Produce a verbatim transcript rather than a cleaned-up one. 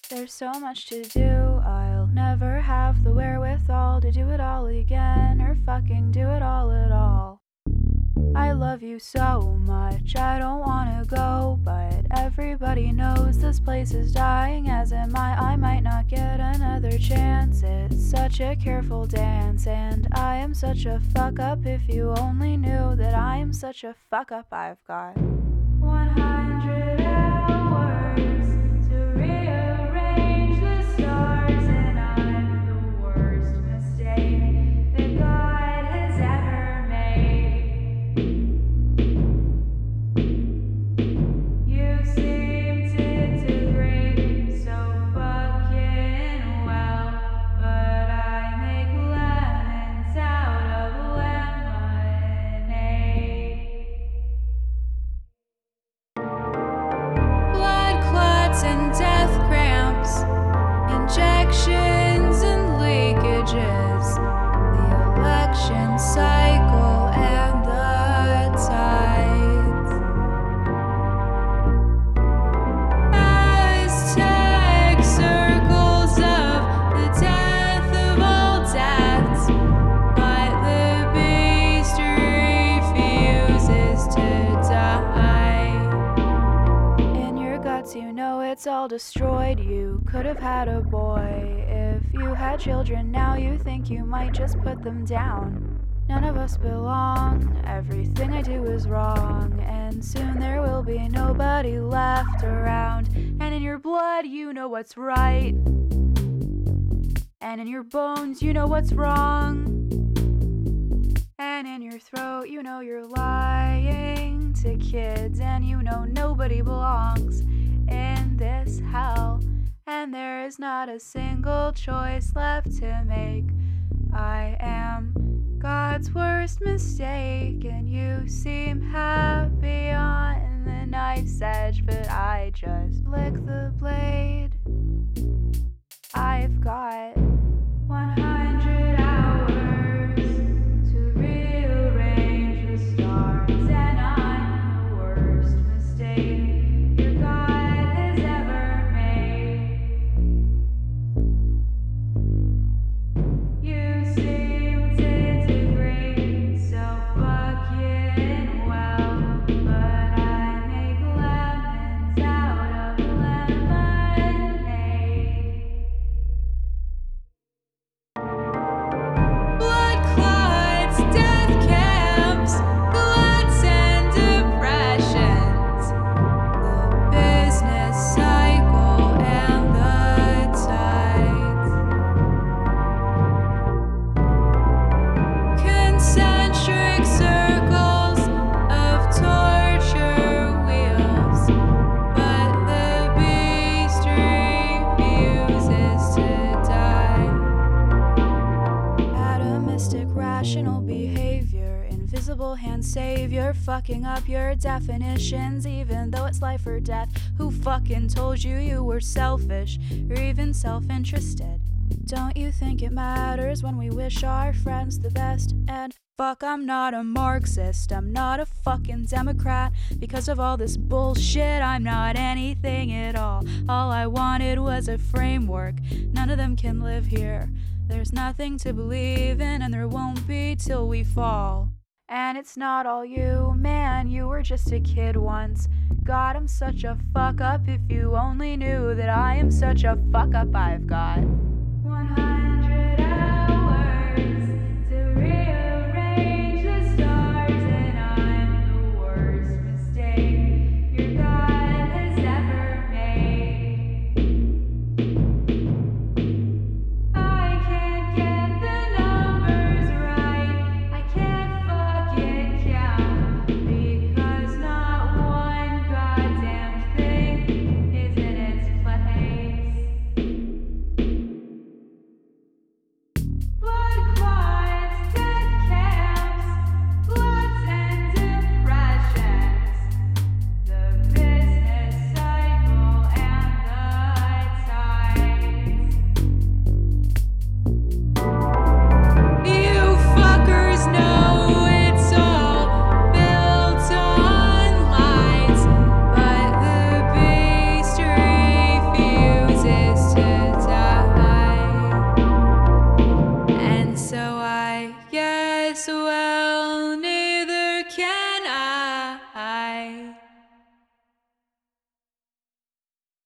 There's so much to do, I'll never have the wherewithal to do it all again, or fucking do it all at all. I love you so much, I don't wanna go, but everybody knows this place is dying, as am I. I might not get another chance, it's such a careful dance, and I am such a fuck up. If you only knew that I am such a fuck up. I've got one hundred hours to rearrange the stars, and I'm the worst mistake that God has ever made. You seem to integrate so fucking well, but I make lemons out of lemonade. Blood clots and death cramps, injections and leakages, the election cycle and the tides. Aztec circles of the death of all deaths, but the beast refuses to die. In your guts, you know it's all destroyed. You could have had a boy if you had children. Now you think you might just put them down. None of us belong, everything I do is wrong, and soon there will be nobody left around. And in your blood, you know what's right, and in your bones, you know what's wrong, and in your throat, you know you're lying to kids, and you know nobody belongs in this hell, and there is not a single choice left to make. I am God's worst mistake, and you seem happy on the knife's edge, but I just lick the blade. I've got one hundred hours to rearrange the stars, and I'm the worst mistake your God has ever made. You seem to integrate so fucking well, but I make lemons out of lemonade. Blood clots, death camps, gluts and depressions, the business cycle and the tides. Concentric circles of torture wheels, but the beast refuses to die. Atomistic rational behavior, invisible hand savior, fucking up your definitions, even though it's life or death. Who fucking told you you were selfish or even self-interested? Don't you think it matters when we wish our friends the best? And fuck, I'm not a Marxist, I'm not a fucking Democrat. Because of all this bullshit, I'm not anything at all. All I wanted was a framework, none of them can live here. There's nothing to believe in, and there won't be till we fall. And it's not all you, man, you were just a kid once. God, I'm such a fuck up. If you only knew that I am such a fuck up. I've got one hundred hours to rearrange the stars, and I'm the worst mistake your God has ever made. I can't get the numbers right, I can't fucking count, because not one goddamn thing is in its place. I swell